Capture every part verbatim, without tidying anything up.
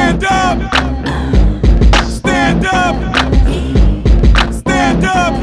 Stand up. Stand up. Stand up.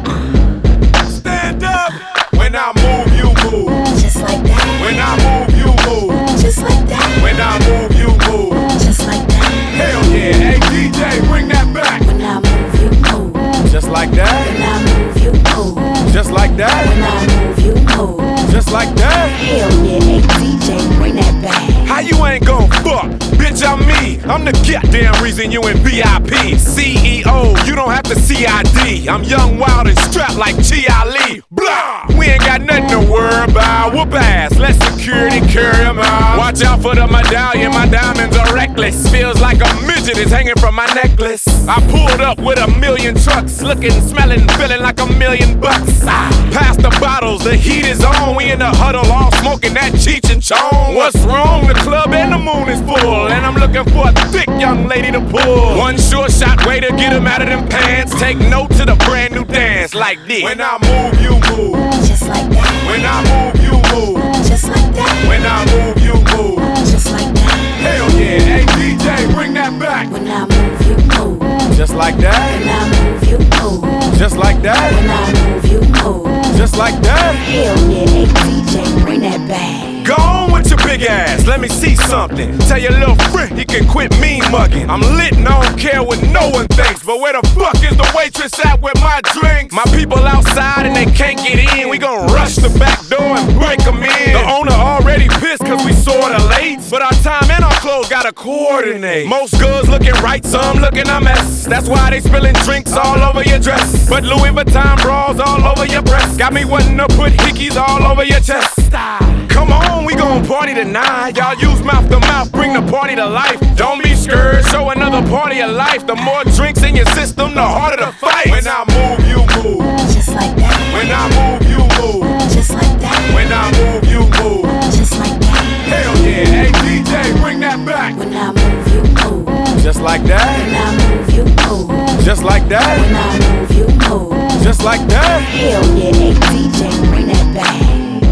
Stand up. When I move, you move. Just like that. When I move, you move. Just like that. When I move, you move. Just like that. Hell yeah. Hey D J, bring that back. When I move, you move. Just like When that. I move, you move. Just like When that. I move, you move. Just like that. Hell yeah, hey D J, bring that back. How you ain't gon' fuck? Bitch, I'm me. I'm the goddamn reason you in V I P. C E O, you don't have to C I D. I'm young, wild, and strapped like Chi Ali. Blah! We ain't got nothing to worry about. Whoop ass, let security carry 'em out. Watch out for the medallion, my diamonds are reckless. Feels like a midget is hanging from my necklace. I pulled up with a million trucks, looking, smelling, feeling like a million bucks. Ah, pass the bottles, the heat is on. We in the huddle, all smoking that Cheech and Chong. What's wrong? The club and the moon is full, and I'm looking for a thick young lady to pull. One sure shot way to get 'em out of them pants. Take note to the brand new dance like this. When I move, you move. Just like that. When I move, you move. Just like that. When I move, you move. Just like that. Hell yeah, hey D J, bring that back. When I move, you move. Just like that. When I move, you move. Just like that. When I move, you move. Just like that. Hell yeah, hey D J, bring that back. Go on with your big ass, let me see something. Tell your little friend he can quit mean mugging. I'm lit and I don't care what no one thinks. But where the fuck is the waitress at with my drinks? My people outside and they can't get in. We gon' rush the back door and break them in. The owner already pissed cause we sorta late. But our time and our clothes gotta coordinate. Most girls looking right, some looking a mess. That's why they spilling drinks all over your dress. But Louis Vuitton bras all over your breast. Got me wanting to put hickeys all over your chest. Come on, we gon' party tonight. Y'all use mouth to mouth, bring the party to life. Don't be scared, show another party of life. The more drinks in your system, the harder the fight. When I move, you move. Just like that. When I move, you move. Just like that. When I move, you move. Just like that. Hell yeah, hey D J, bring that back. When I move, you move. Just like When that. I move, you move. Just like that. When I move, you move. Just like that. Hell yeah, hey D J, bring that back.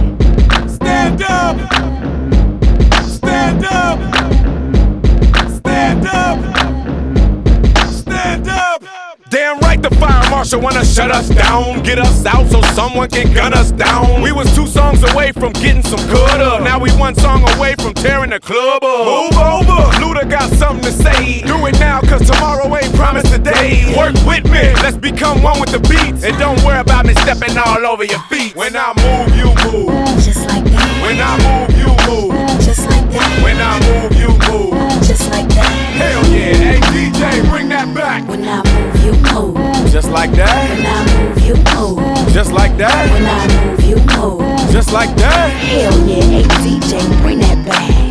Stand up. Stand up. Stand up. Stand up. Damn right the fire marshal wanna shut us down. Get us out so someone can gun us down. We was two songs away from getting some good up. Now we one song away from tearing the club up. Move over. Luda got something to say. Do it now cause tomorrow ain't promised today. Work with me. Let's become one with the beats. And don't worry about me stepping all over your feet. When I move, you move. Just like that. When I move, you move. Just like that. When I move, you move. Just like that. Hell yeah, hey D J, bring that back. When I move, you move. Just like that. When I move, you move. Just like that. When I move, you move. Just like that. Hell yeah, hey D J, bring that back.